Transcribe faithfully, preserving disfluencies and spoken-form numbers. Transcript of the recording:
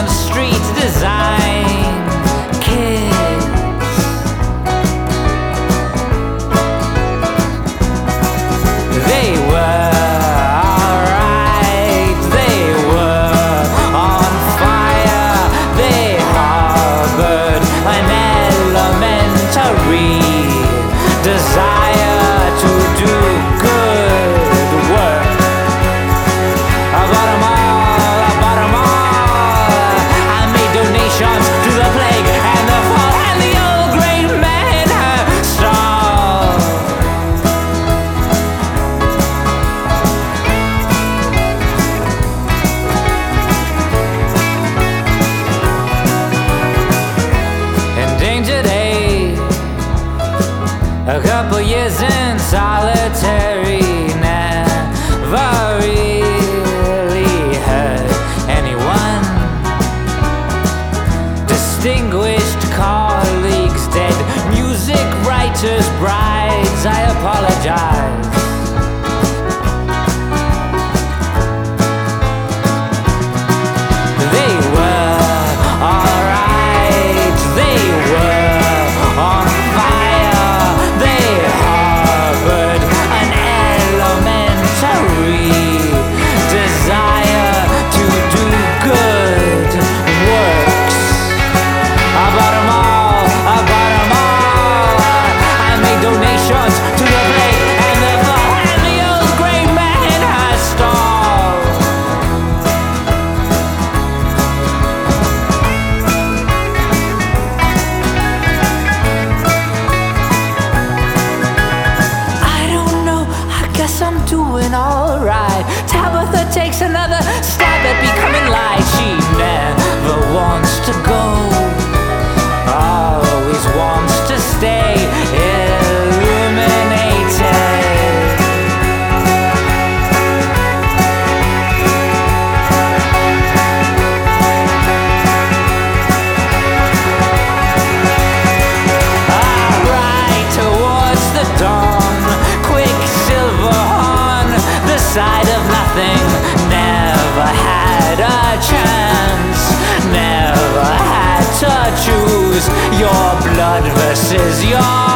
on street design kids. They were alright, they were on fire, they harbored an elementary desire to do good work. I bought 'em all, I bought 'em all. I made donations to the plague and the fall and the old great man stalled. Endangered aid, a couple years in solitary, never really hurt anyone. Distinguished colleagues dead, music writers' brides, I apologize. They were alright, they were on fire, they harbored an elementary desire to do good works. I bought 'em all, I bought 'em all. I made donations to the plague and the fall and the old great man has stalled. I don't know, I guess I'm doing alright. Tabitha takes another stab at becoming light. She never wants to go, always wants to stay illuminated. I ride towards the dawn, quicksilver on the side of nothing. Never had a chance, never had to choose your blood versus your